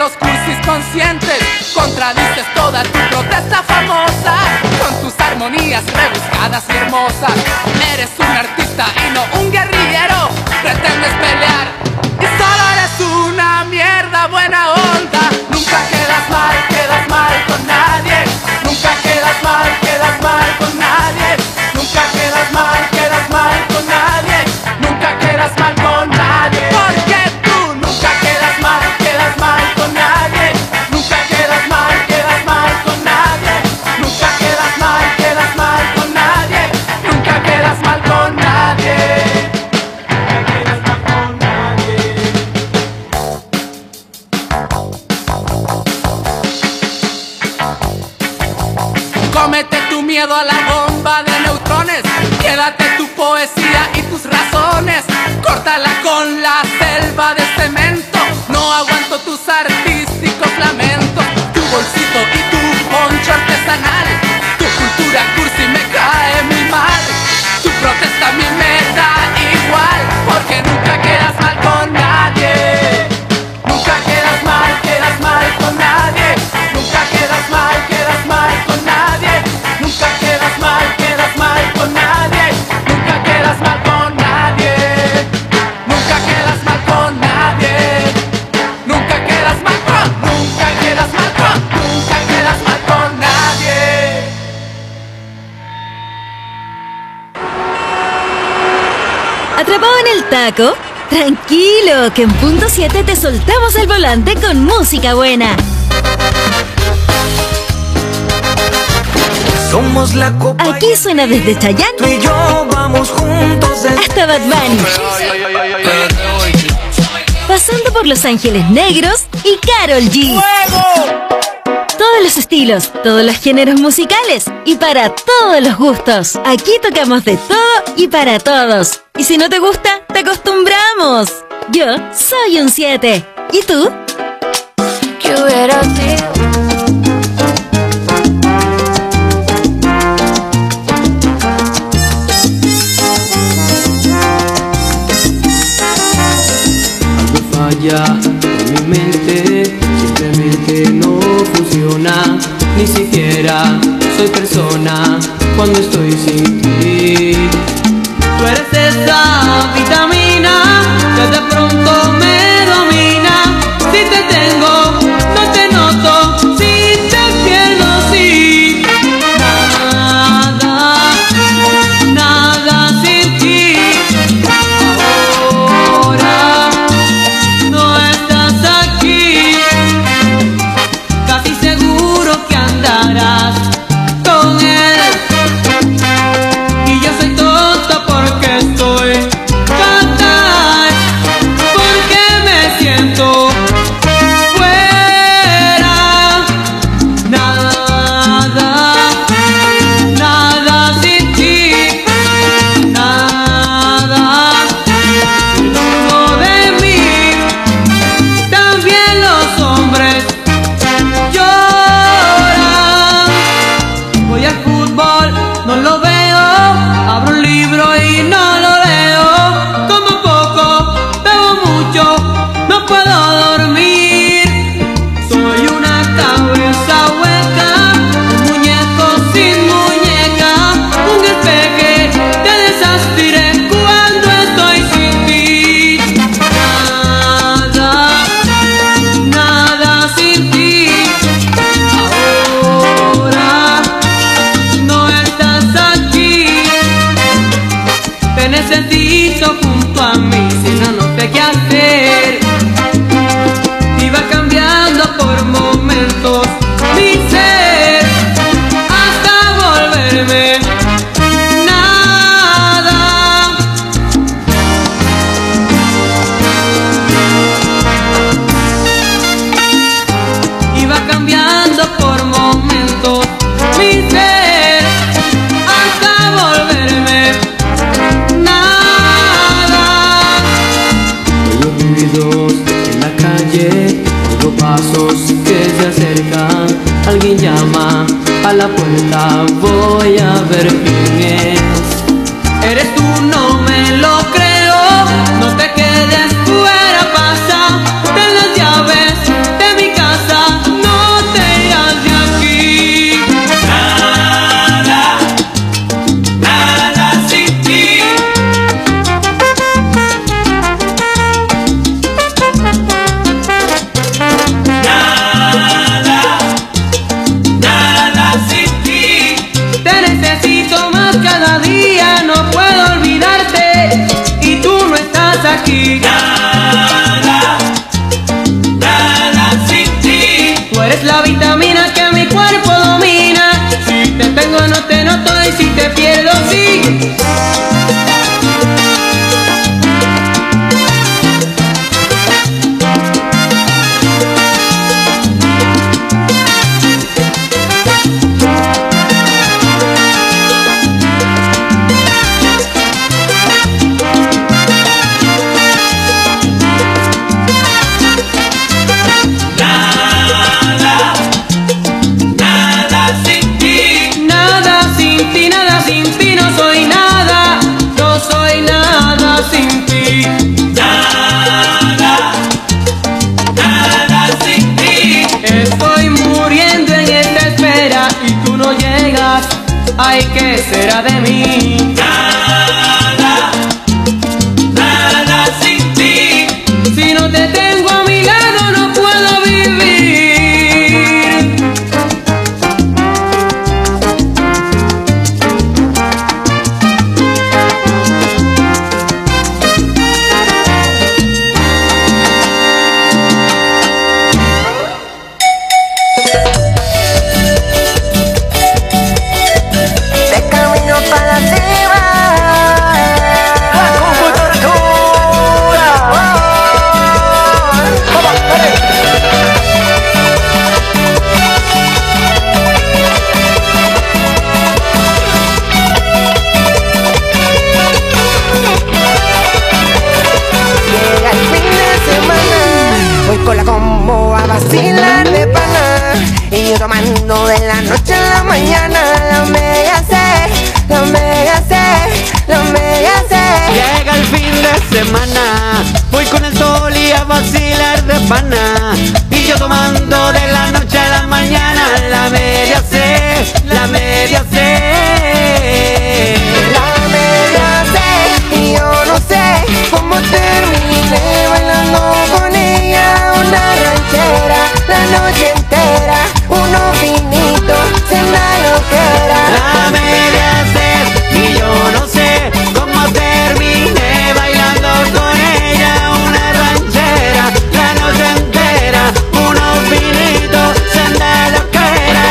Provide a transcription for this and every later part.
los cursis conscientes. Contradices toda tu protesta famosa con tus armonías rebuscadas y hermosas. Eres un artista y no un guerrillero. Pretendes pelear y solo eres una mierda buena onda. Nunca quedas mal con nadie. Nunca quedas mal con nadie. Nunca quedas mal con nadie. Nunca quedas mal con nadie. Porque tú nunca quedas mal con nadie. Nunca quedas mal con nadie. Nunca quedas mal con nadie. Nunca quedas mal con nadie. Cómete tu miedo a la bomba de neutrones. Quédate tu poesía y tus razones. Córtala con la selva de cemento. No aguanto tus artísticos lamentos. Tu bolsito y tu poncho artesanal. Tu cultura cursi me cae muy mal. Tu protesta a mí me da igual. Porque nunca quedas mal con nadie. Nunca quedas mal con nadie. Nunca quedas mal con nadie. Nunca quedas mal con nadie. Nunca quedas mal con nadie. Nunca quedas mal con nadie. Nunca quedas mal con nadie. ¿Atrapado en el taco? Tranquilo, que en punto 7 te soltamos el volante con música buena. Somos la copa. Aquí suena desde Chayanne Tú y yo vamos juntos hasta Bad Bunny, pasando por Los Ángeles Negros y Karol G. Todos los estilos, todos los géneros musicales y para todos los gustos. Aquí tocamos de todo y para todos. Y si no te gusta, te acostumbramos. Yo soy un 7. ¿Y tú? ¿Qué hubiera sido? En mi mente simplemente no funciona. Ni siquiera soy persona cuando estoy sin ti. Tú eres esa vitamina que de pronto me domina. Si te tengo, no te noto. Si te pierdo, sí. Nada sin ti. Ahora no estás aquí. Casi seguro que andarás con él. Y yo soy tonta porque estoy fatal, porque me siento fuera. Nada sin ti. Nada no de mí. También los hombres lloran. Voy al fútbol, no lo veo. Abro un libro y no lo leo. Como poco, bebo mucho, no puedo dormir. Soy una cabeza hueca, un muñeco sin muñeca, un espeje de desastre cuando estoy sin ti. Nada sin ti. Ahora no estás aquí. Te necesito junto a mí, si no, no sé qué hacer. Iba cambiando por momentos mi ser hasta volverme nada. Iba cambiando por momentos mi ser hasta volverme nada. Oigo ruidos en la calle, oigo pasos que se acercan. Alguien llama a la puerta, voy a ver quién es. Eres tú, no me lo creo. No te quedes fuera, pasa. Ten las llaves de mi casa. aquí. Nada, nada sin ti. Tú eres la vitamina que mi cuerpo domina. Si te tengo no te noto y si te pierdo sí. Ay, ¿qué será de mí? Nada, nada sin ti. Si no te tengo a mi lado no puedo vivir. Con la combo a vacilar de pana y yo tomando de la noche a la mañana. La mega C, la mega C, la mega C. Llega el fin de semana, voy con el sol y a vacilar de pana y yo tomando de la noche a la mañana. La media C, la media C. La media C y yo no sé cómo terminé bailando con ella. Una ranchera, la noche entera, unos vinitos, cena loquera. La media C y yo no sé cómo terminé bailando con ella. Una ranchera, la noche entera, unos vinitos, cena loquera.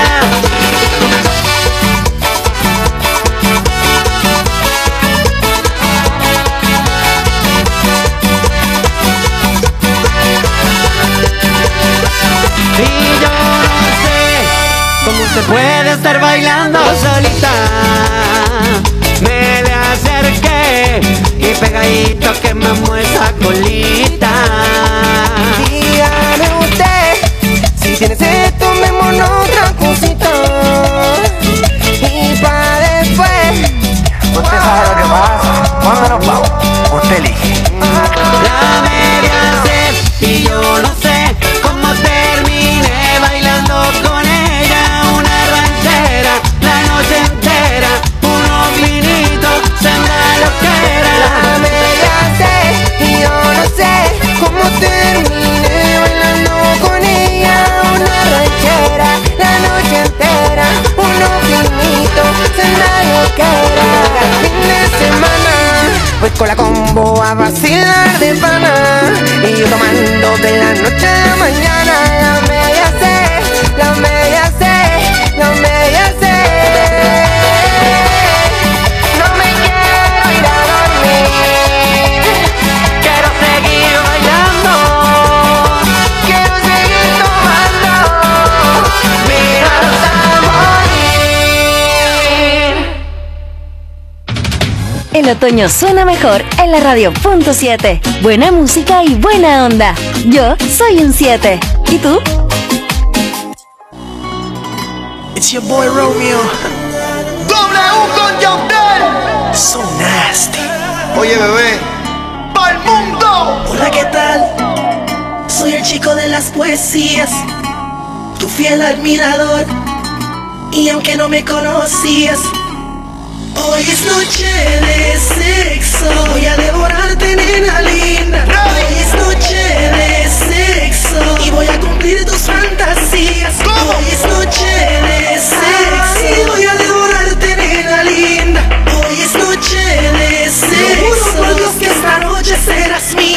Y yo no sé cómo se puede estar bailando solita. Me le acerqué y pegadito quemamos esa colita. Dígame usted, si tiene sed, tomémonos otra cosita. Y pa' después, Usted sabe lo que pasa. ¿Cuándo nos vamos? Usted elige. La media C y yo no sé cómo terminé bailando con ella. Una ranchera, la noche entera, unos vinitos, senda loquera. la media C y yo no sé cómo terminé bailando con ella. Una ranchera, la noche entera, unos vinitos, cena loquera. El fin de semana voy con la combo a vacilar de pana y yo tomando de la noche a la mañana. La media C, la media C, la media C. No me quiero ir a dormir, Quiero seguir bailando, quiero seguir tomando, mira hasta morir. El otoño suena mejor en la radio punto 7. Buena música y buena onda. Yo soy un 7. ¿Y tú? It's your boy Romeo. W con Yandel. So nasty. Oye, bebé. ¡Pa'l mundo! Hola, ¿qué tal? Soy el chico de las poesías, tu fiel admirador. Y aunque no me conocías, hoy es noche de sexo. Voy a devorarte, nena linda. Hoy es noche de sexo y voy a cumplir tus fantasías. Hoy es noche de sexo y voy a devorarte, nena linda. Hoy es noche de sexo. Juro por Dios que esta noche serás mía.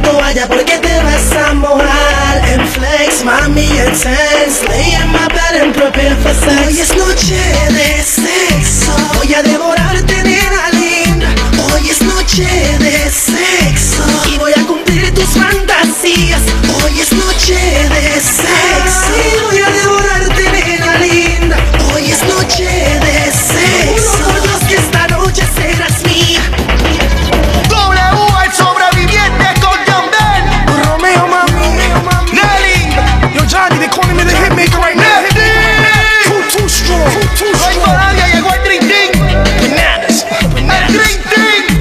toalla porque te vas a mojar. En flex, mami, en sense. Lay en my bed and prepare for sex. Hoy es noche de sexo. Voy a devorarte, nena linda. Hoy es noche de sexo. Y voy a cumplir tus fantasías. Hoy es noche de sexo. Y voy a devorarte, nena linda. Hoy es noche de sexo. Uno por dos que esta noche serás mía. W, el sobreviviente con John Ben. Romeo, mami. Nelly. Yo, Johnny, they calling me the hitmaker right now. Too strong. No hay todavía, llegó el Dream Team. Bananas. El Dream Team.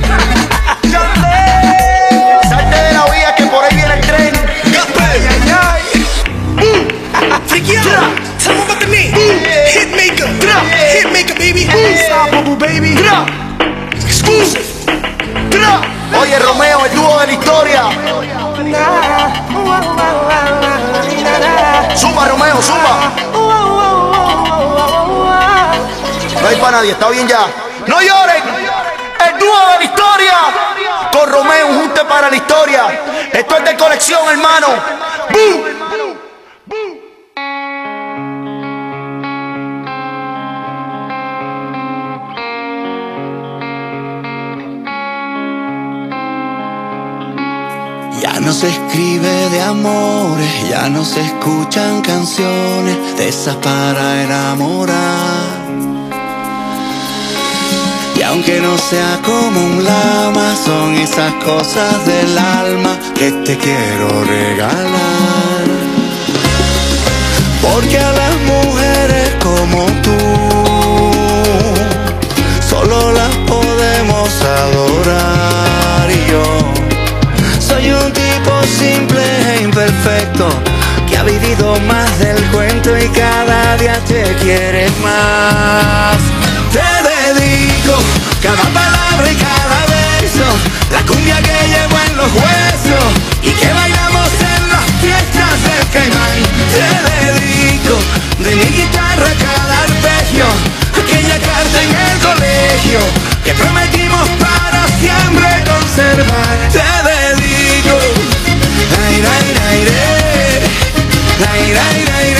Salte de la vía que por ahí viene el tren. Freaky out. Tell 'em about the name. Hitmaker. Hitmaker, baby. Unstoppable, baby. Exclusive. Oye, Romeo, el dúo de la historia. Zumba, Romeo, zumba. No hay para nadie, está bien ya. No lloren. El dúo de la historia. Con Romeo, un junte para la historia. Esto es de colección, hermano. ¡Bum! Ya no se escribe de amores, ya no se escuchan canciones de esas para enamorar. Y aunque no sea como un lama, son esas cosas del alma que te quiero regalar. Porque a las mujeres como tú solo las podemos adorar. Y yo soy un tipo simple e imperfecto que ha vivido más del cuento y cada día te quiere más. Te dedico cada palabra y cada verso, la cumbia que llevo en los huesos y que bailamos en las fiestas del Caimán. Te dedico de mi guitarra cada arpegio, aquella carta en el colegio que prometimos para siempre conservar. Te dedico ay, ay, ay, ay, ay, ay, ay,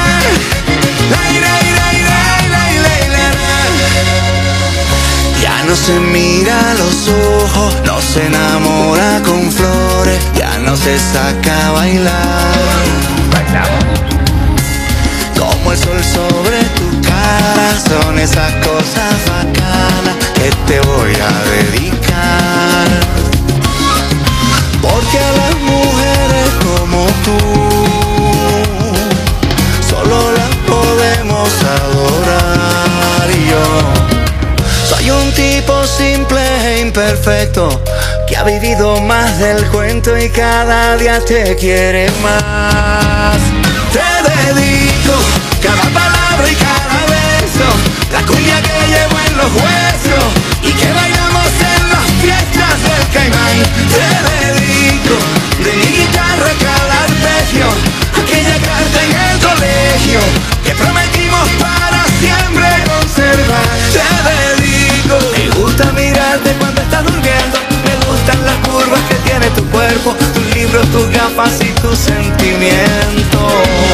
ya no se mira a los ojos, no se enamora con flores, ya no se saca a bailar. Como el sol sobre tu cara, son esas cosas bacanas que te voy a dedicar. Porque a las mujeres como tú solo las podemos adorar. Y yo soy un tipo simple e imperfecto que ha vivido más del cuento y cada día te quiere más. Te dedico cada palabra y cada verso, la cumbia que llevo en los huesos y que bailamos en las fiestas del Caimán. Te dedico de mi guitarra cada arpegio, aquella carta en el colegio que prometimos para siempre conservar. Te dedico, me gusta mirarte cuando estás durmiendo, me gustan las curvas que tiene tu cuerpo, tus libros, tus gafas y tus sentimientos.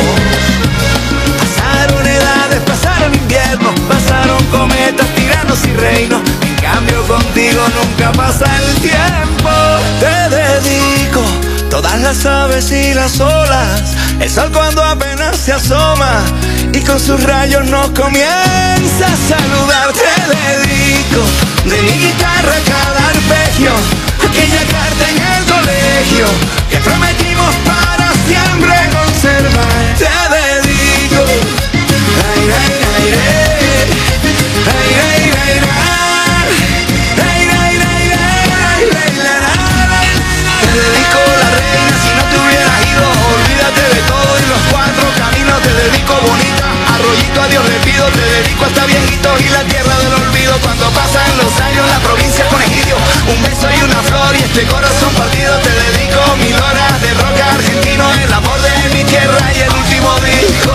Pasaron edades, pasaron inviernos, pasaron cometas, tiranos y reinos. En cambio contigo nunca pasa el tiempo. Te dedico todas las aves y las olas, el sol cuando apenas se asoma y con sus rayos nos comienza a saludar. Te dedico de mi guitarra cada arpegio, aquella carta en el colegio que prometimos para siempre conservar. Te dedico ay, ay, ay, ay, ay, ay, ay, te dedico la reina, si no te hubieras ido, olvídate de todo y los cuatro caminos. Te dedico bonita, arroyito a Dios le pido. Te dedico hasta viejitos y la tierra del olvido. Cuando pasan los años la provincia con egidio, un beso y una flor y este corazón partido. Te dedico 1000 horas de rock argentino, el amor de mi tierra y el último disco.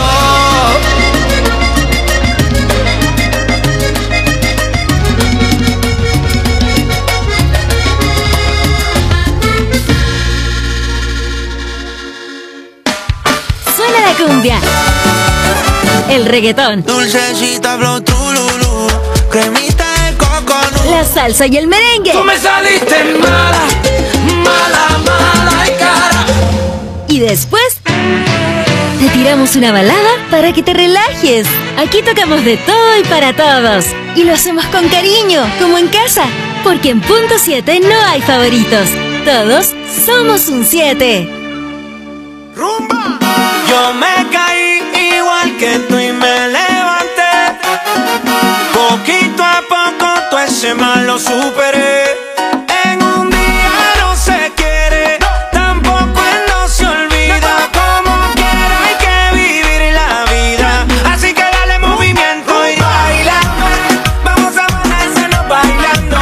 cumbia, el reggaetón, dulcecita flow trululú, cremita de coconut, la salsa y el merengue. Tú me saliste mala, mala, mala y cara. Y después te tiramos una balada para que te relajes. Aquí tocamos de todo y para todos. Y lo hacemos con cariño, como en casa. Porque en Punto 7 no hay favoritos. Todos somos un 7. rumba. Yo me caí igual que tú y me levanté. Poquito a poco todo ese mal lo superé. En un día no se quiere, tampoco él no se olvida. Como quiera hay que vivir la vida. Así que dale movimiento y baila. Vamos a amanecernos bailando.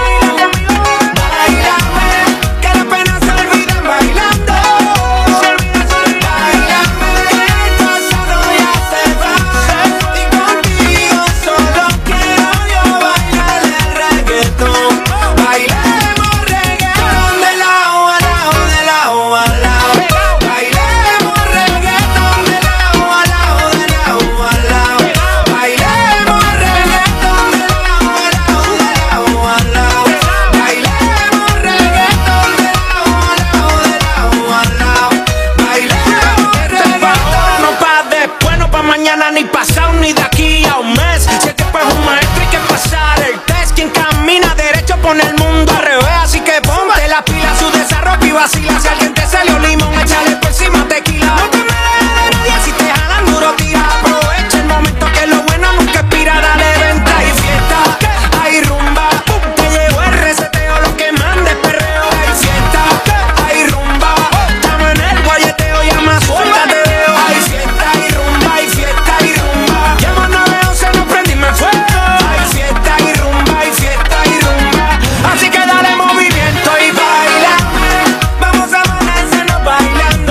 Baila, que las penas se olvidan bailando. Se olvida, baila, que el pasado ya se va. Y contigo solo quiero yo bailar el reggaetón. Bailemos reggaetón de lado a lado, de lado a lado. Bailemos reggaetón de lado a lado, de lado a lado. Bailemos reggaetón de lado a lado, de lado a lado. Bailemos reggaetón de lado a lado, de lado a lado. Bailemos reggaetón. No pa' después, no pa' mañana, ni pasado, ni de aquí a un mes. Si el tiempo es un maestro hay que pasar el test. Quien camina derecho pone el mundo al revés. Así que ponte la pila, su desarrollo y vacila. Si alguien te salió limón, échale por encima tequila. No te me dejes de nadie, si te jalan duro tira. Aprovecha el momento que lo bueno nunca expira. Dale venta y fiesta, hay rumba. Que llegó el reseteo, lo que manda es perreo. Hay fiesta, hay rumba. Estamos en el guayeteo, llama suelta te veo. Hay fiesta, hay rumba, hay fiesta, hay rumba. Llama 911, no prendime fuego. Hay fiesta, hay rumba, hay fiesta, hay rumba. Así que dale movimiento y baila. Vamos a amanecernos bailando.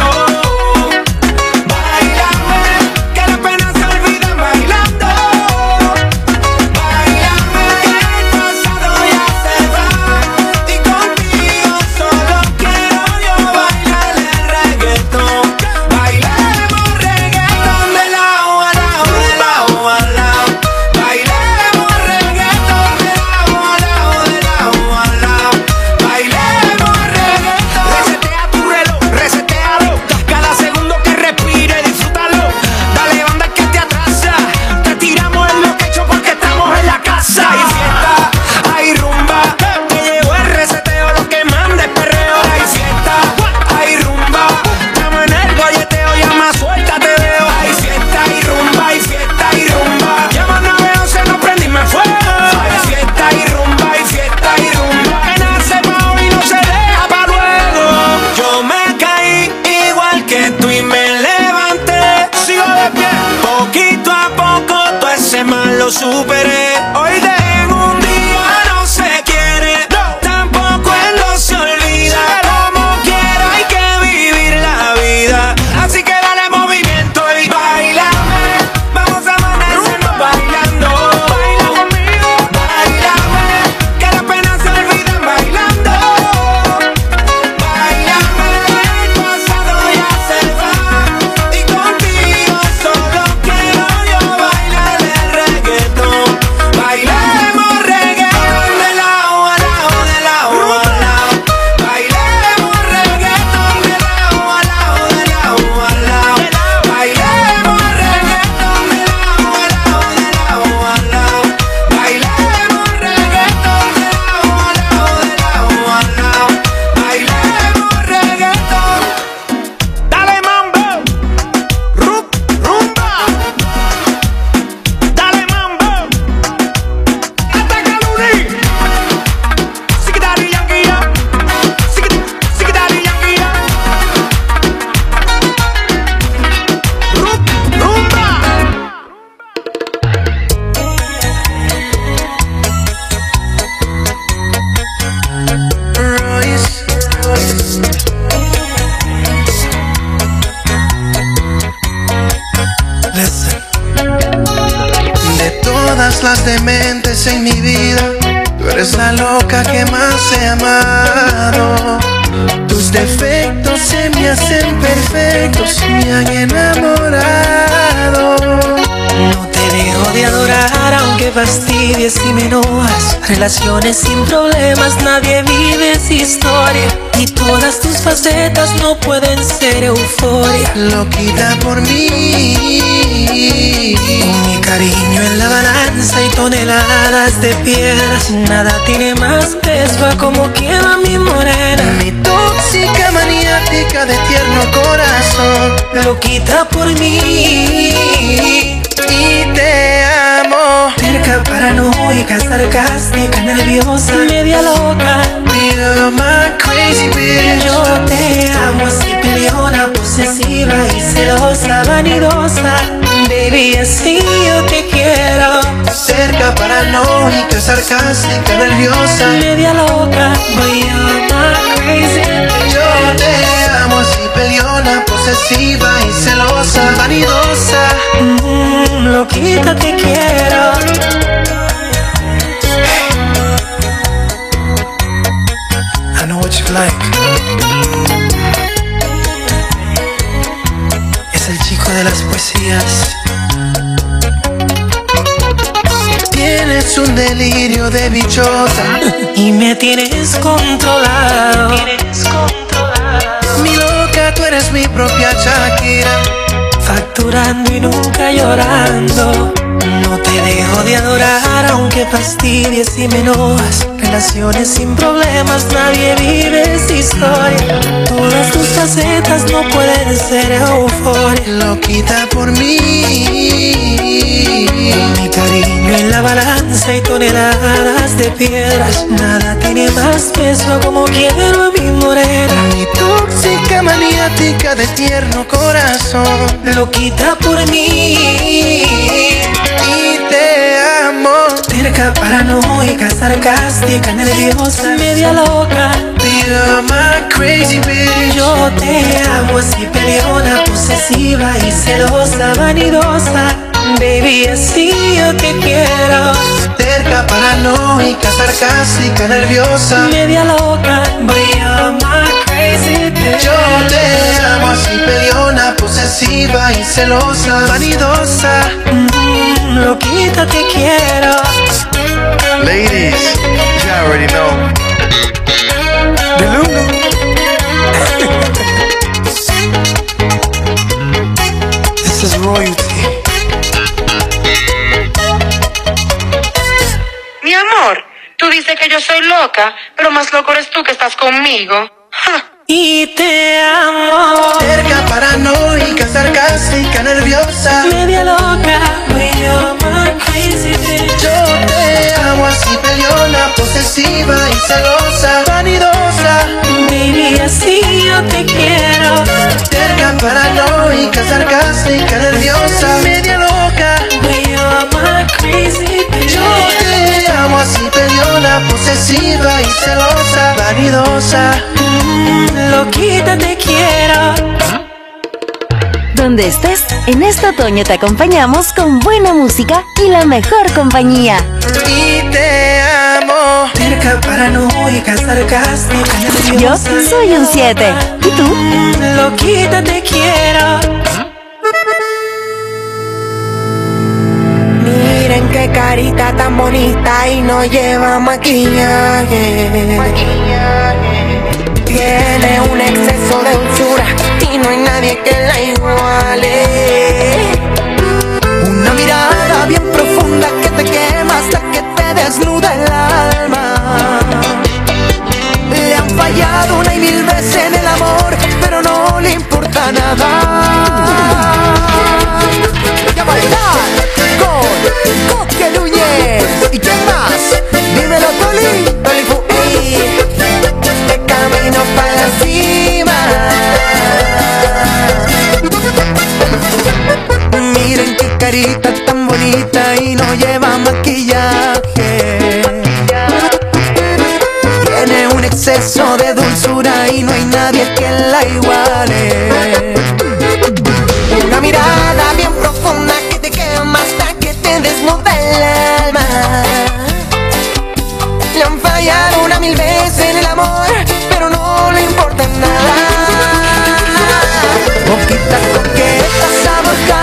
Baila, que las penas se olvidan bailando. Baila, que el pasado ya se va. Y contigo solo quiero yo bailar el reggaetón. Bailemos reggaetón de lado a lado, de lado a lado. Bailemos reggaetón de lado a lado, de lado a lado. Bailemos reggaetón. Resetea tu reloj, resetealo. Cada segundo que respire, disfrútalo. Dale banda que te atrasa. Te tiramos en lo que he hecho porque estamos en la casa. Hay fiesta, hay rumba. Que llegó el reseteo, lo que manda es perreo. Hay fiesta, hay rumba. Estamos en el golleteo, llama suelta te veo. Hay fiesta, hay rumba, hay fiesta, hay rumba. Llama 911, no prendime fuego. Hay fiesta, hay rumba, hay fiesta, hay rumba. Que nace pa' hoy y no se deja pa' luego. Yo me caí igual que tú y me levanté. Sigo de pie, poquito a poco todo ese mal lo superé. Hoy de en un día no se quiere, tampoco él no se olvida. Como quiera hay que vivir la vida. Así que dale movimiento y baila. Vamos a amanecernos bailando. Baila conmigo, baila, que las penas se olvidan bailando. Baila, el pasado ya se va. Y contigo solo quiero yo bailar el reggaetón. Bailemos reggaetón de lado a lado, de lado a lado. Bailemos reggaetón de lado a lado, de lado a lado. Bailemos reggaetón de lado a lado, de lado a lado. Bailemos reggaetón de lado a lado, de lado a lado. Bailemos reggaetón. Dale mambo, rumba. Dale mambo. Ataca Luni. Sigue Daddy Yankee ya. Sigue Daddy Yankee ya. Rumba. Listen. De todas las dementes en mi vida, tú eres la loca que más he amado. Tus defectos se me hacen perfectos, me han enamorado. enamorado. No te dejo de adorar aunque fastidies y me enojas. Relaciones sin problemas, nadie vive esa historia. Y todas tus facetas no pueden ser euforia. Loquita por mí. Mi cariño en la balanza y toneladas de piedras. Nada tiene más peso a como queda mi morena. Mi tóxica maniática de tierno corazón. Loquita por mí. Y te amo. Terca, paranoica, sarcástica, nerviosa, media loca. You're my crazy bitch. Yo te amo así peleona, posesiva y celosa, vanidosa. Baby, así yo te quiero. Cerca, paranoica, sarcástica, nerviosa, media loca. Boy, you're my crazy bitch. Yo te amo así peleona, posesiva y celosa, vanidosa. Loquita te quiero. I know what you like. Es el chico de las poesías. Tienes un delirio de bichota y me tienes controlado. Mi loca, tú eres mi propia Shakira. Facturando y nunca llorando. No te dejo de adorar aunque fastidies y me enojas. Relaciones sin problemas, nadie vive esa historia. Todas tus facetas no pueden ser euforia. Loquita por mí. Mi cariño en la balanza y toneladas de piedras. Nada tiene más peso como quiero a mi morena. Mi tóxica maniática de tierno corazón. Loquita por mí. Y te amo. Terca, paranoica, sarcástica, nerviosa, media loca. You're my crazy bitch. Yo te amo así peleona, posesiva y celosa, vanidosa. Baby, así yo te quiero. Terca, paranoica, sarcástica, nerviosa, media loca. Boy, you're my crazy bitch. Yo te amo así peleona, posesiva y celosa, vanidosa. Loquita te quiero. Ladies, you already know. This is royalty. Mi amor, tú dices que yo soy loca, pero más loco eres tú que estás conmigo. Y te amo. Terca, paranoica, sarcástica, nerviosa, media loca. You're my crazy bitch. Yo te amo así peleona, posesiva y celosa, vanidosa. Baby, así yo te quiero. Terca, paranoica, sarcástica, nerviosa, media loca. You're my crazy bitch. Yo te amo así peleona, posesiva y celosa, vanidosa. Loquita te quiero. Donde estés, en este otoño te acompañamos con buena música y la mejor compañía. Y te amo. Terca, paranoica, sarcástica, nerviosa. Yo soy un 7. ¿Y tú? Loquita te quiero. Miren qué carita tan bonita y no lleva maquillaje. Tiene un exceso de dulzura y no hay nadie que la iguale. Una mirada bien profunda que te quema hasta que te desnuda el alma. Le han fallado una y mil veces en el amor, pero no le importa nada. Y a bailar con Coque Núñez. ¿Y quién más? Dímelo, Toli. Toli Fuey. De camino para la cima. Miren qué carita tan bonita y no lleva maquillaje. Tiene un exceso de dulzura y no hay nadie que la iguale. Una mirada bien profunda que te quema hasta que te desnuda el alma. Le han fallado una mil veces en el amor, pero no le importa nada. Boquita coqueta, sabor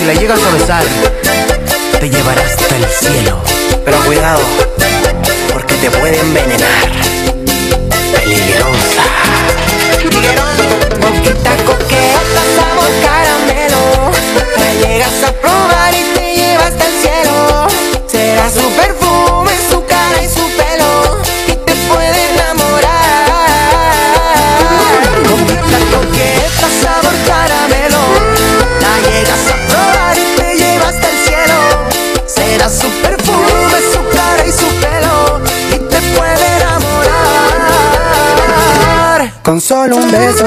la llegas a besar, te llevará hasta el cielo. Pero cuidado, porque te puede envenenar. Peligrosa. Boquita coqueta, sabor caramelo. La llegas a probar y te lleva hasta el cielo. Será su perfume, su cara y su pelo, y te puede enamorar. Boquita coqueta, sabor caramelo. La llegas a probar y te lleva hasta el cielo. Será su perfume, su cara y su pelo, y te puede enamorar con solo un beso.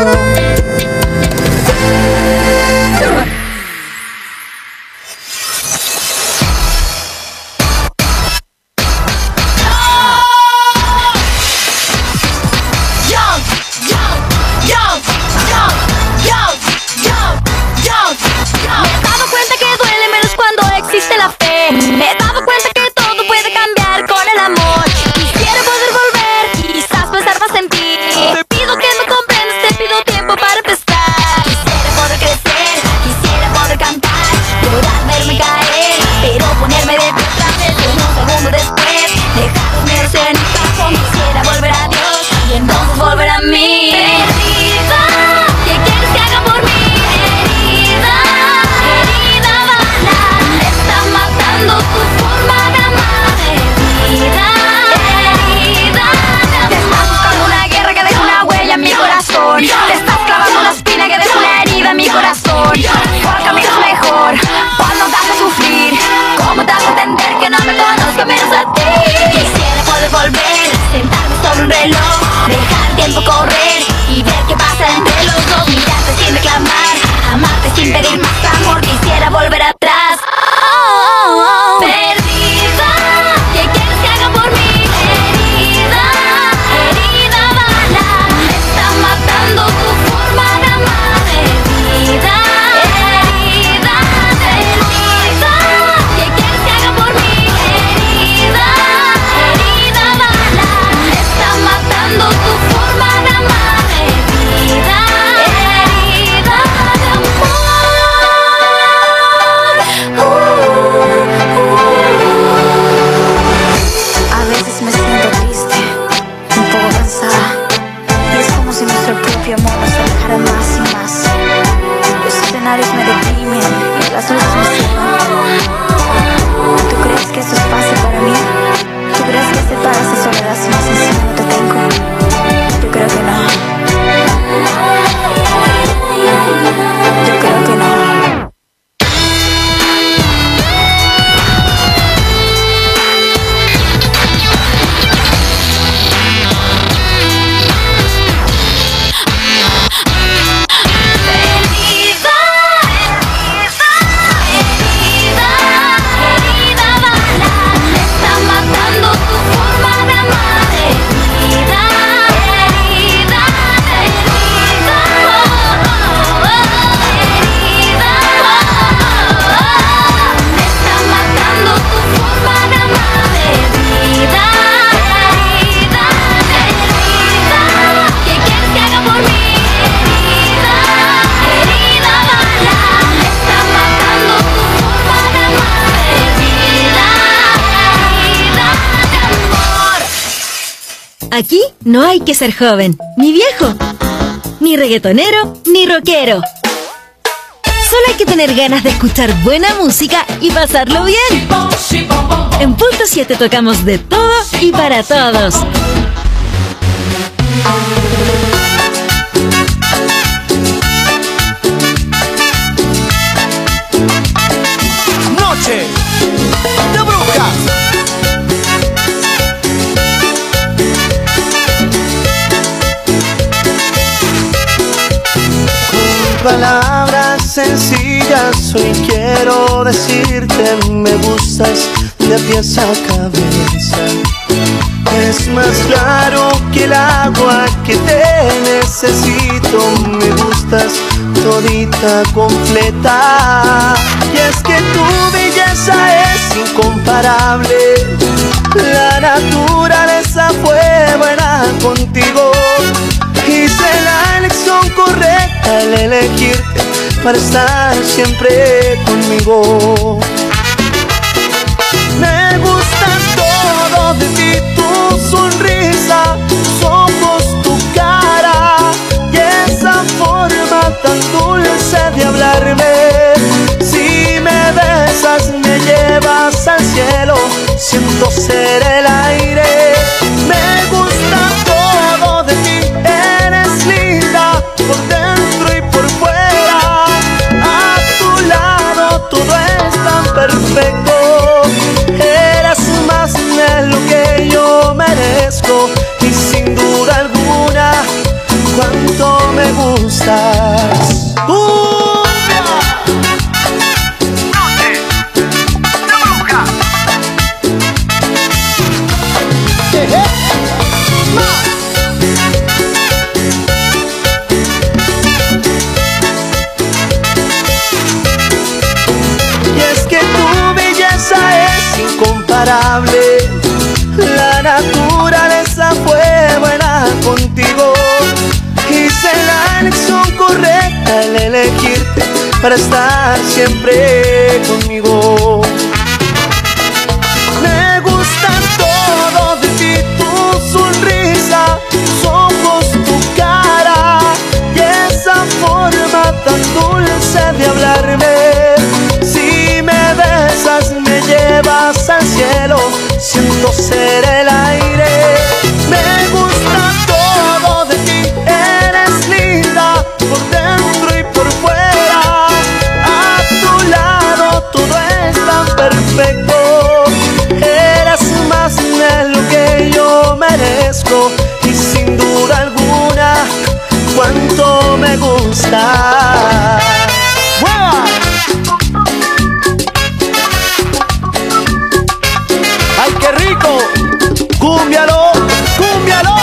Me he dado cuenta que todo puede cambiar con el amor. Quisiera poder volver, quizás pensar más en ti. Te pido que me comprendas, te pido tiempo para empezar. Quisiera poder crecer, quisiera poder cantar, llorar, verme caer, pero ponerme de pie otra vez en un segundo después. Dejar los miedos en el cajón, quisiera volver a Dios y entonces volver a mí. Perdida, ¿qué quieres que haga por mí? Herida, herida bala, me está matando tu forma de amar. Herida, herida, te estás buscando una guerra que deje una huella en mi corazón. Te estás clavando una espina que deje una herida en mi corazón. ¿Cuál camino es mejor? ¿Cuál no te hace sufrir? ¿Cómo te hace entender que no me conozco menos a ti? Quisiera poder volver, sentarme sobre un reloj, dejar el tiempo correr y ver qué pasa entre los dos. Mirarte sin reclamar, amarte sin pedir más amor. Quisiera volver atrás. Perdida, ¿qué quieres que haga por mí? Herida, herida bala, me está matando tu forma de amar. Herida, herida, herida, ¿qué quieres que haga por mí? Herida, herida bala, me está matando tu forma de amar. Herida, herida de amor. A veces me siento triste, un poco cansada, y es como si nuestro propio amor nos alejara más y más. Los escenarios me deprimen y las luces me ciegan. ¿Tú crees que eso es fácil para mí? ¿Tú crees que aceptar esa soledad si más encima no te tengo? Yo creo que no. Yo creo que no. Herida, herida, herida bala, me está matando tu forma de amar. Herida, herida, herida, herida, me está matando tu forma de amar. Herida, herida, herida, ¿qué quieres que haga por mí? Herida, herida bala, me está matando tu forma de amar. Herida, herida de amor. Aquí no hay que ser joven, ni viejo, ni reggaetonero, ni rockero. Solo hay que tener ganas de escuchar buena música y pasarlo bien. En Punto 7 tocamos de todo y para todos. Noche de brujas. Con palabras sencillas hoy quiero decirte: me gustas de pies a cabeza. Es más claro que el agua que te necesito. Me gustas todita completa. Y es que tu belleza es incomparable. La naturaleza fue buena contigo. Hice la elección correcta al elegirte. para estar siempre conmigo. Me gusta todo de ti, tu sonrisa, tus ojos, tu cara y esa forma tan dulce de hablarme. Si me besas me llevas al cielo, siento ser el aire. Me gusta todo de ti, eres linda por dentro y por fuera. A tu lado todo es tan perfecto. Eres más de lo que yo merezco y sin duda alguna cuánto me gustas. Incomparable, la naturaleza fue buena contigo. Hice la elección correcta al elegirte para estar siempre conmigo. Me gusta todo de ti, tu sonrisa, tus ojos, tu cara y esa forma tan dulce de hablarme. Si me besas me llevas al cielo, siento ser el aire. Me gusta todo de ti, eres linda por dentro y por fuera. A tu lado todo es tan perfecto. Eres más de lo que yo merezco y sin duda alguna cuánto me gusta. ¡Ay, qué rico! ¡Cúmbialo! ¡Cúmbialo!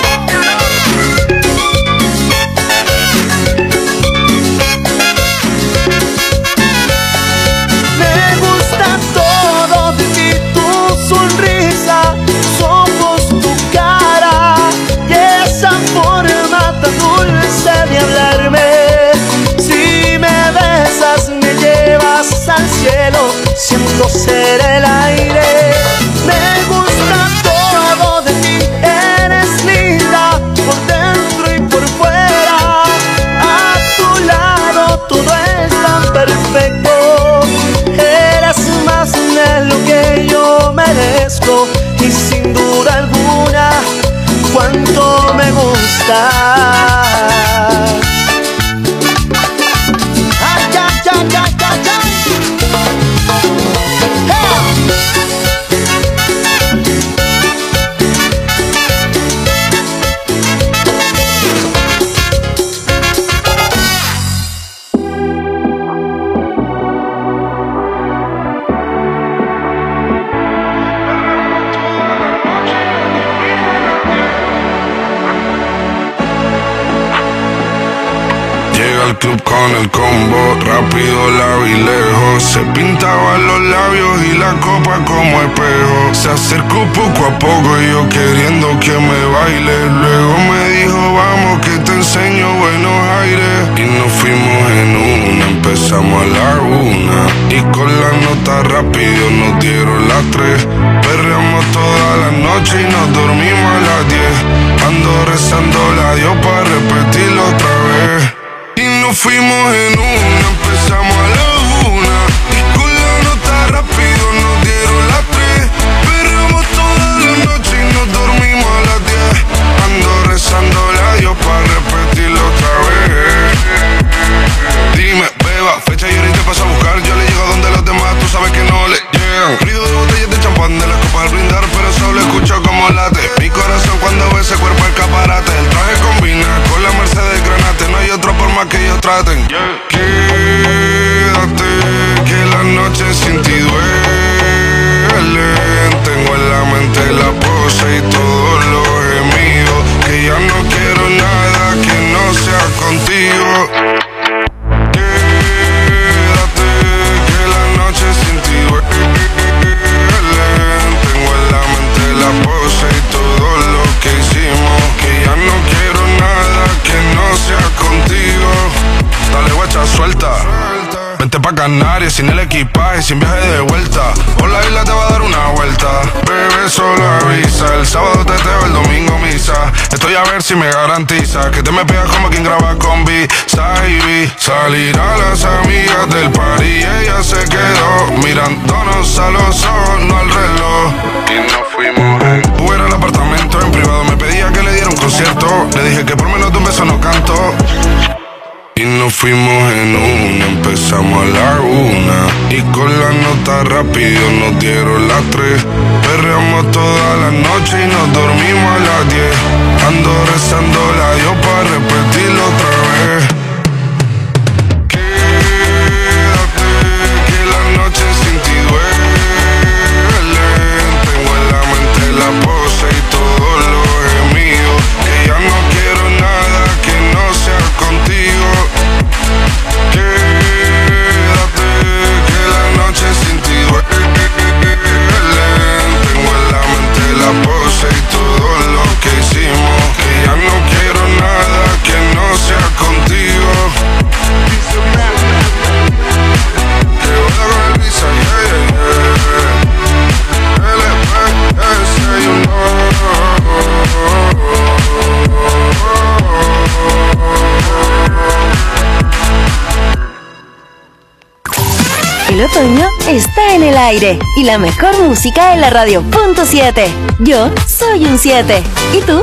Me gusta todo de ti, tu sonrisa, tus ojos, tu cara y esa forma tan dulce de hablarme. Si me besas me llevas al cielo, siento ser el aire. Me gusta todo de ti, eres linda por dentro y por fuera. A tu lado todo es tan perfecto. Eres más de lo que yo merezco y sin duda alguna cuánto me gusta. Ay, ay, ay, ay, ay, ay. Al club con el combo, rápido la vi lejos. Se pintaban los labios y la copa como espejo. Se acercó poco a poco y yo queriendo que me baile. Luego me dijo vamos que te enseño buenos aires. Y nos fuimos en una, empezamos a la 1. Y con la nota rápido nos dieron las 3. Perreamos toda la noche y nos dormimos a las 10. Ando rezando la Dios para repetirlo otra vez. Nos fuimos en una, empezamos a la 1. Y con la nota rápido nos dieron las 3. Perreamos toda la noche y nos dormimos a las 10. Ando rezándole a Dios para repetirlo otra vez. Dime, beba, fecha y ahorita paso a buscar. Yo le llego donde los demás, tú sabes que no le llegan. Ruido de botellas de champán, de las copas al brindar, pero solo escucho como late mi corazón cuando ve ese cuerpo escaparate. El traje combina con la Mercedes Granate, no hay otra forma que ellos traten. Quédate Ferrari sin el equipaje, sin viaje de vuelta. Por la isla te va a dar una vuelta. Bebé, solo avisa. El sábado teteo, el domingo misa. Estoy a ver si me garantiza que te me pegas como quien graba con B-Side. Salir a las amigas del party y ella se quedó mirándonos a los ojos, no al reloj. Y nos fuimos en Uber al apartamento en privado. Me pedía que le diera un concierto. Le dije que por menos de un beso no canto. Y nos fuimos en una, empezamos a la 1 y con la nota rápido nos dieron las 3. Perreamos toda la noche y nos dormimos a las 10. Ando rezándola yo para repetirlo otra vez. Quédate, que la noche sin ti duele. Tengo en la mente la pose y todo lo gemido. Que ya no quiero nada que no sea contigo. Quédate, que la noche sin ti duele. Tengo en la mente la pose y todo lo que hicimos. Que ya no quiero nada que no sea contigo. Que voy con el visa, yeah, yeah. LPS, you know. El otoño está en el aire y la mejor música en la radio .7. Yo soy un 7. ¿Y tú?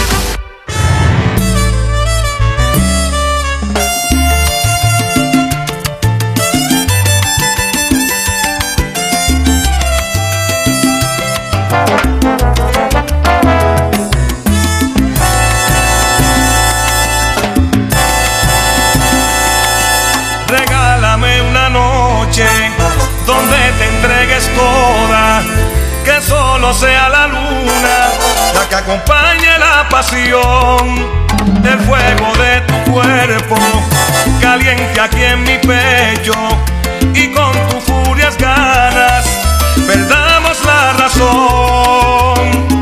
Donde te entregues toda, que solo sea la luna la que acompañe la pasión, el fuego de tu cuerpo caliente aquí en mi pecho, y con tus furias ganas perdamos la razón.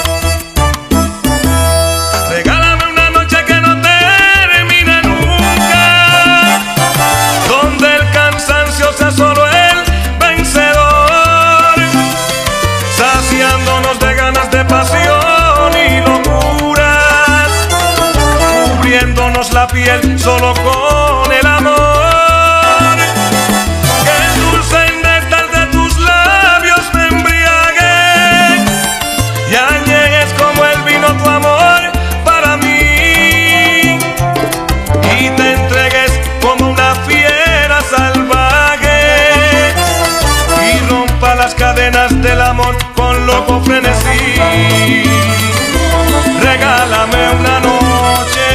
Regálame una noche que no termine nunca, donde el cansancio sea solo saciándonos de ganas de pasión y locuras, cubriéndonos la piel solo con el amor. Que el dulce néctar de tus labios me embriague y añegues como el vino tu amor para mí, y te entregues como una fiera salvaje y rompa las cadenas del amor con loco frenesí. Regálame una noche,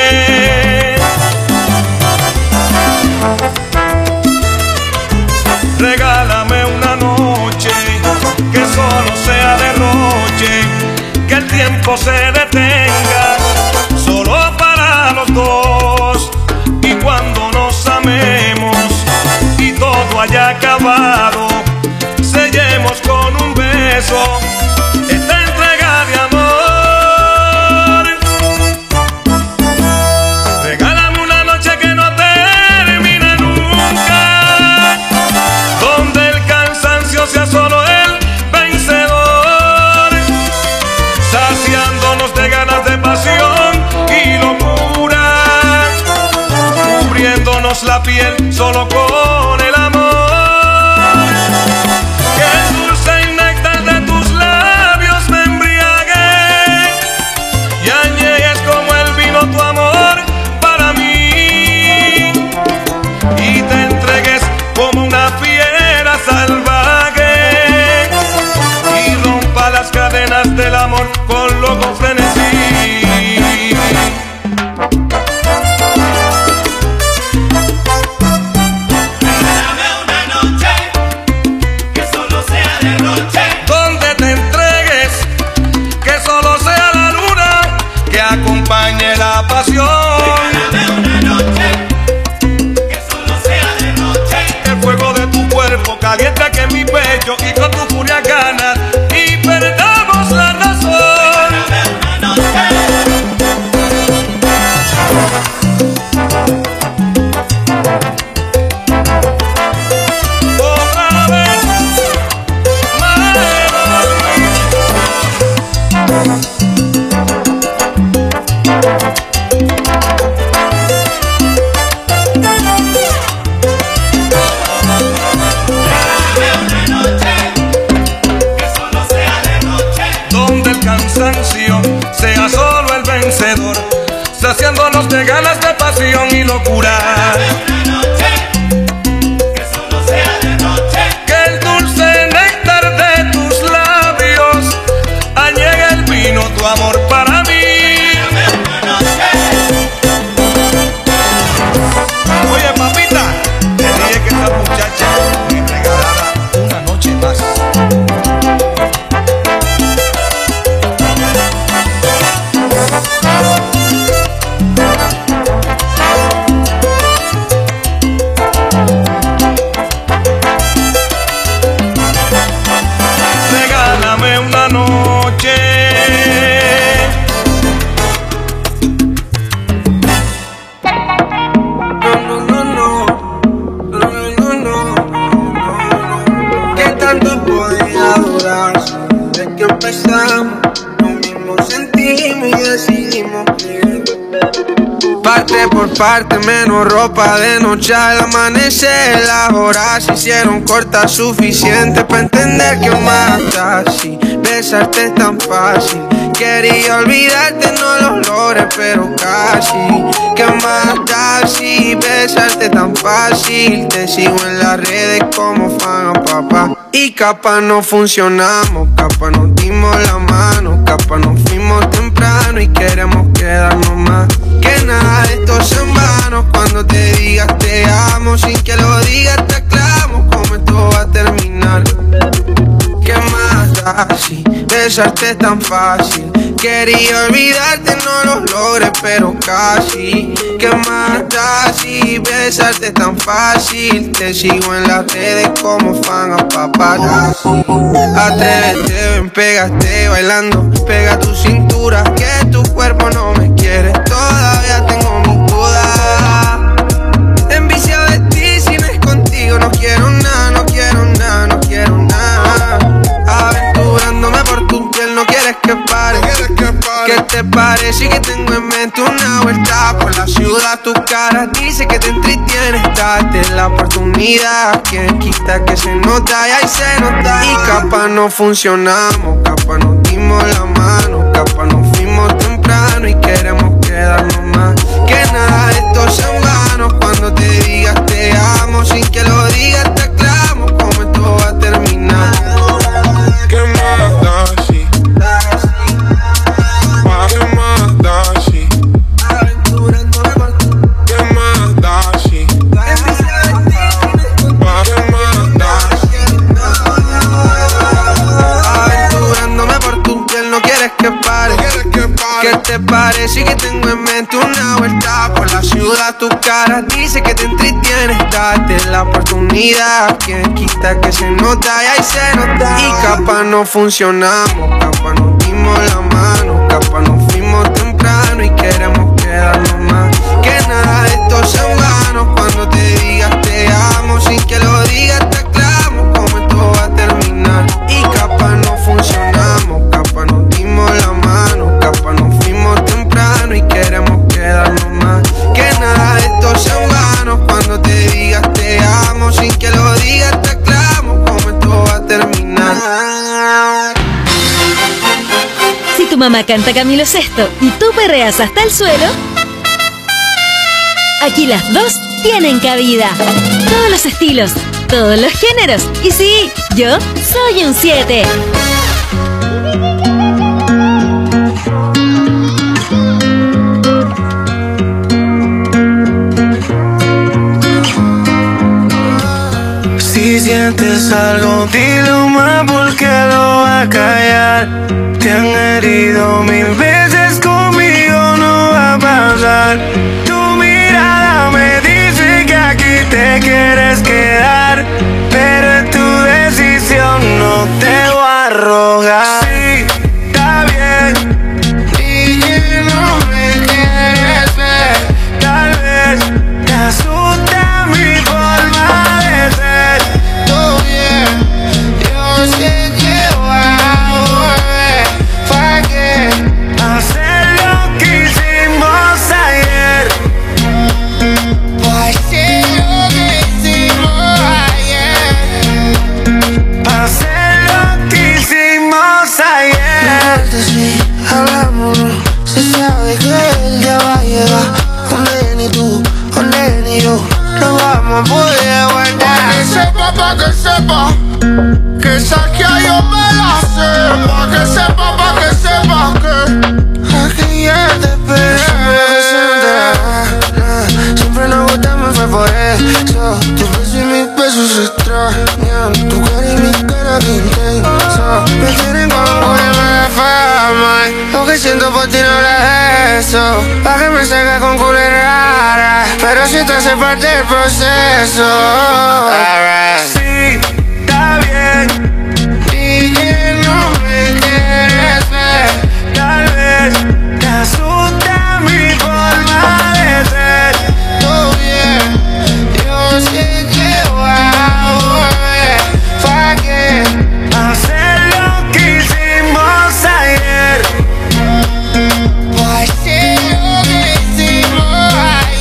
regálame una noche que solo sea derroche, que el tiempo se detenga solo para los dos, y cuando nos amemos y todo haya acabado, sellemos con un beso esta entrega de amor. Regálame una noche que no termine nunca, donde el cansancio sea solo el vencedor, saciándonos de ganas de pasión y locura, cubriéndonos la piel solo con el amor. Del amor con loco frenesí. Regálame una noche que solo sea derroche, donde te entregues, que solo sea la luna que acompañe la pasión. Regálame una noche que solo sea derroche, el fuego de tu cuerpo caliente aquí en mi pecho, y con tu furia ganas y perdamos la razón. regálame una noche saciándonos de ganas de pasión y locura. Una noche que solo sea de noche. Que el dulce néctar de tus labios añegue el vino, tu amor para mí. Una noche. Oye, papita, te dije que esa muchacha me regalara una noche más. Regálame una noche. ¿Qué tanto podía durar? Desde que empezamos, lo mismo sentimos y decidimos vivir. Parte por parte, menos ropa de noche al amanecer. Las horas se hicieron cortas, suficiente para entender que más da si besarte es tan fácil. Quería olvidarte, no lo logré, pero casi. ¿Qué más da si besarte tan fácil? Te sigo en las redes como fan a papá. Y capaz no funcionamos, capaz nos dimos la mano, capaz nos fuimos temprano y queremos quedarnos más. Que nada de esto es en vano, cuando te digas te amo, sin que lo digas te aclamo cómo esto va a terminar. ¿Qué más da si besarte es tan fácil? Quería olvidarte, no lo logré, pero casi. ¿Qué más da si besarte es tan fácil? Te sigo en las redes como fan a paparazzi. Atrévete, ven, pégate bailando, pega tu cintura, que tu cuerpo no me quiere. Todavía tengo mis dudas. Enviciado de ti, si no es contigo, no quiero nada, no quiero nada, no quiero nada. Aventurándome por tu piel, no quieres que pare. ¿Qué te parece que tengo en mente una vuelta por la ciudad? Tu cara dice que te entretienes, date la oportunidad. Quien quita que se nota y ahí se nota. Y capaz no funcionamos, capaz nos dimos la mano, capaz nos fuimos temprano y queremos quedarnos más. Que nada de esto es en vano, cuando te digas te amo, sin que lo digas te aclamo cómo esto va a terminar. ¿Qué más da si? ¿Qué más da si? Aventurándome por tu ¿Qué más da si? ¿Qué más da aventurándome por tu piel, no quieres que pare. ¿Qué te parece que tengo en mente una vuelta por la ciudad? Tu cara dice que te entretienes, date la oportunidad. Quien quita que se nota y ahí se nota. Y capaz no funcionamos, capaz nos dimos la mano, capaz nos fuimos temprano y queremos quedarnos más. Que nada de esto es en vano, cuando te digas te amo, sin que lo digas te aclamo cómo esto va a terminar. Y capaz no funcionamos, capaz nos dimos la mano, capaz nos fuimos temprano y queremos quedarnos más. Que nada de esto es en vano, cuando te digas te amo, sin que lo digas te aclamo cómo esto va a terminar. Si tu mamá canta Camilo Sesto y tú perreas hasta el suelo, aquí las dos tienen cabida. Todos los estilos, todos los géneros. Y sí, yo soy un 7. Si sientes algo, dilo más porque lo va a callar. Te han herido 1000 veces, conmigo no va a pasar. Tu mirada me dice que aquí te quieres quedar, pero es tu decisión, no te voy a rogar. Sí, está bien, y no me quieres ver. Tal vez te asusta mi forma de ser. Todo bien, yo sé que voy a volver. ¿Para qué hacer lo que hicimos ayer? ¿Para qué lo que hicimos ayer? sepa, que saquea yo me la sé. Pa' que sepa que aquí ya te esperé. Siempre nos gustamos, fue por eso. Tu beso y mis besos se extrañan. Tu cara y mi cara que intensa. Me quieren como que me fama. Lo que siento por ti no es eso. Pa' que me salga con culo rara, pero si te hace parte del proceso. Sí, está bien. Y que no me quieres ver. Tal vez te asusta mi forma de ser. Todo bien, yo sé que voy a volver. ¿Pa' qué? Hacer lo que hicimos ayer. Pa' hacer lo que hicimos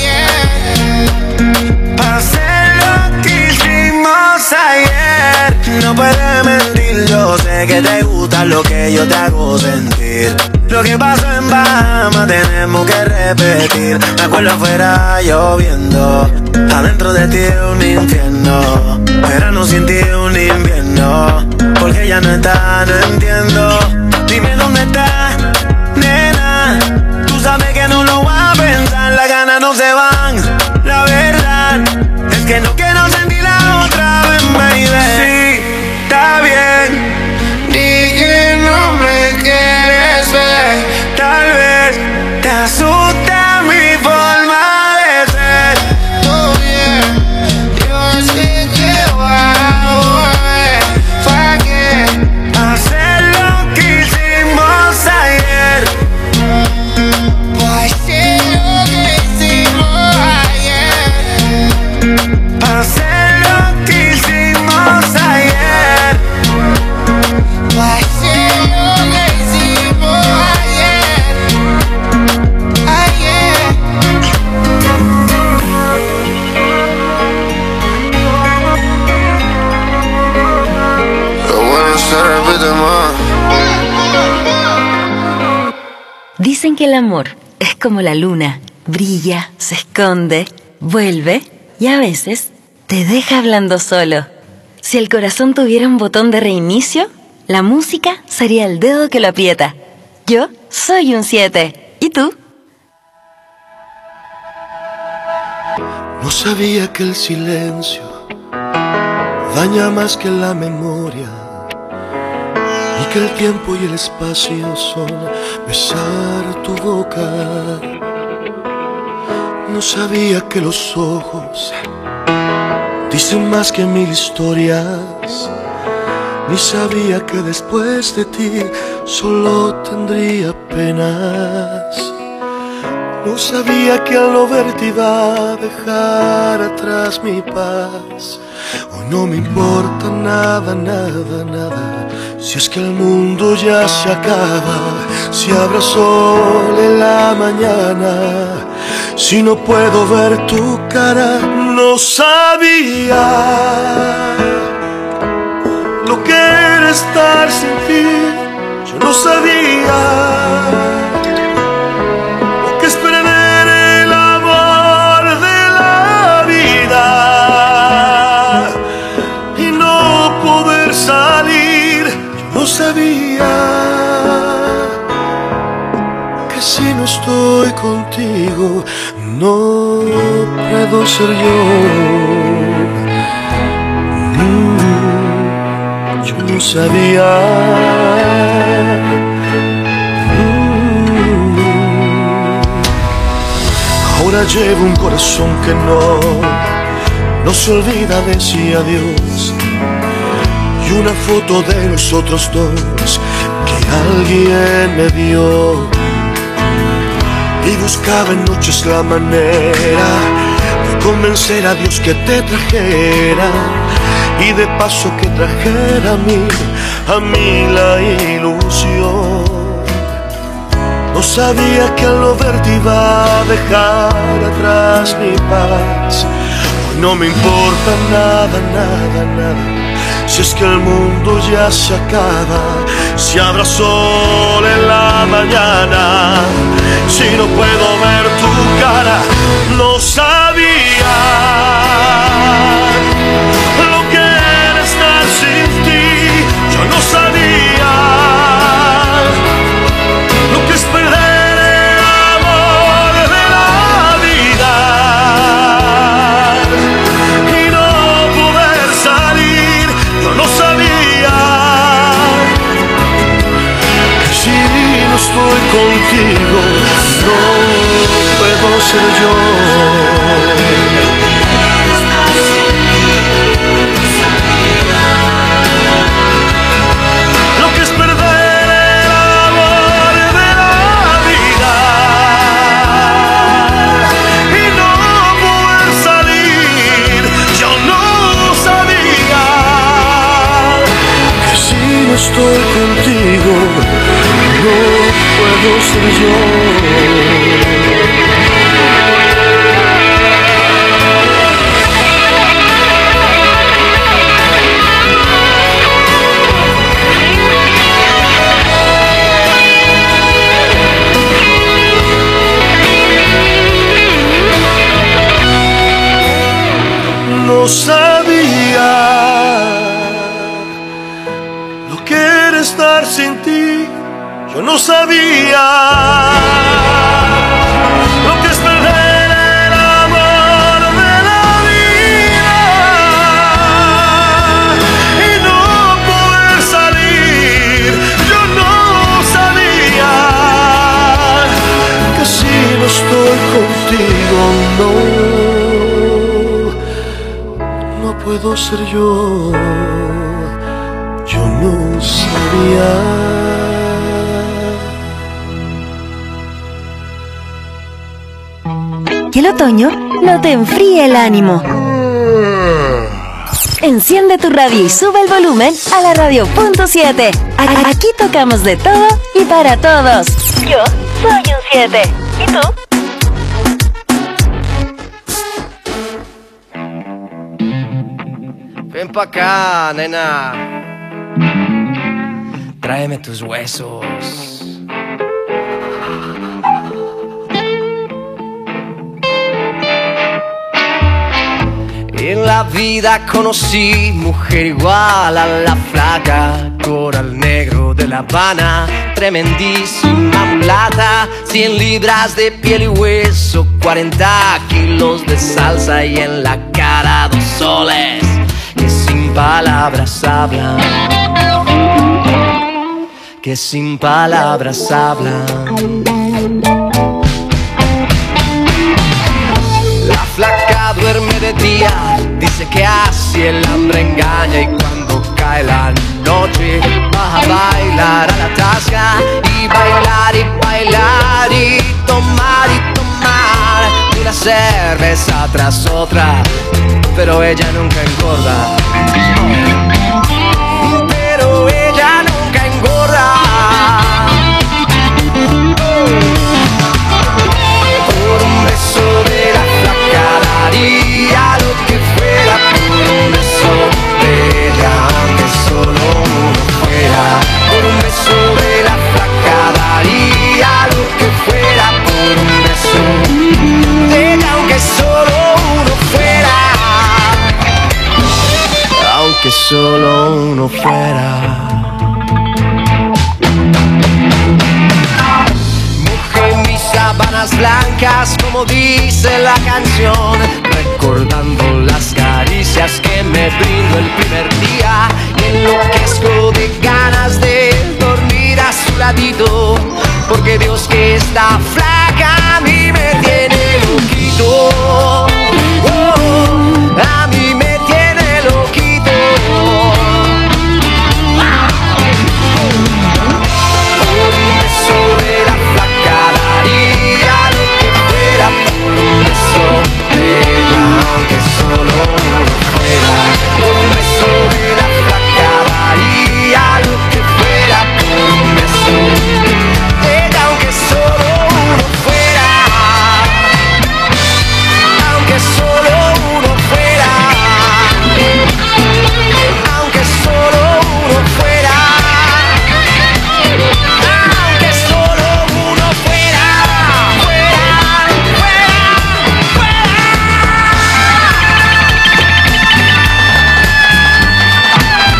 ayer. Hacer lo que hicimos ayer. No puedes mentir, yo sé que te gusta lo que yo te hago sentir. Lo que pasó en Bahamas tenemos que repetir. Me acuerdo afuera lloviendo, adentro de ti un infierno. Verano sin ti un invierno, porque ya no está, no entiendo. Dime dónde está, nena. Tú sabes que no lo voy a pensar, las ganas no se van. La verdad es que no quiero sentirla otra vez, baby. Sí, está bien. Di que no me quieres ver. Tal vez te asusta mi forma de ser. Todo bien, yo sé que voy a volver. ¿Pa' qué? Hacer lo que hicimos ayer. Pa' hacer lo que hicimos ayer. Hacer lo que hicimos ayer. Pa' hacer lo que hicimos ayer. Ayer. Lo bueno se repite más. Dicen que el amor es como la luna, brilla, se esconde, vuelve y a veces te deja hablando solo. Si el corazón tuviera un botón de reinicio, la música sería el dedo que lo aprieta. Yo soy un 7. ¿Y tú? No sabía que el silencio daña más que la memoria, y que el tiempo y el espacio son besar tu boca. No sabía que los ojos dicen más que mil historias, ni sabía que después de ti solo tendría penas. No sabía que al no verte iba a dejar atrás mi paz. Hoy no me importa nada, nada, nada. Si es que el mundo ya se acaba, si habrá sol en la mañana, si no puedo ver tu cara. No sabía lo que era estar sin ti. Yo no sabía lo que es perder el amor de la vida y no poder salir. Yo no sabía que si no estoy contigo no puedo ser yo. Yo no sabía. Ahora llevo un corazón que no se olvida decir adiós, y una foto de nosotros dos que alguien me dio. Y buscaba en noches la manera de convencer a Dios que te trajera, y de paso que trajera a mí la ilusión. No sabía que al no verte iba a dejar atrás mi paz. Hoy no me importa nada, nada, nada. Si es que el mundo ya se acaba, si habrá sol en la mañana, si no puedo ver tu cara. No sabía lo que era estar ser yo. Lo que es perder el amor de la vida y no poder salir. Yo no sabía que si no estoy contigo no puedo ser yo. No sabía lo que era estar sin ti. Yo no sabía lo que es perder el amor de la vida y no poder salir. Yo no sabía que si no estoy contigo no puedo ser yo. Yo no sabía. Que el otoño no te enfríe el ánimo. Enciende tu radio y sube el volumen a la radio.7. Aquí tocamos de todo y para todos. Yo soy un 7. ¿Y tú? Ven pa' acá, nena. Tráeme tus huesos. En la vida conocí mujer igual a la flaca, coral negro de La Habana, tremendísima mulata, 100 libras de piel y hueso, 40 kilos de salsa y en la cara 2 soles que sin palabras hablan, que sin palabras hablan. La flaca duerme de día, dice que así el hambre engaña y cuando cae la noche va a bailar a la tasca y bailar y bailar y tomar una cerveza tras otra, pero ella nunca engorda, pero ella nunca engorda. Por un beso de la flaca daría lo que fuera, por un beso de ella, aunque solo uno fuera. Por un beso de la flaca daría lo que fuera, por un beso de ella, aunque solo uno fuera, aunque solo uno fuera. Sábanas blancas, como dice la canción, recordando las caricias que me brindó el primer día, y enloquezco de ganas de dormir a su ladito, porque Dios que esta flaca me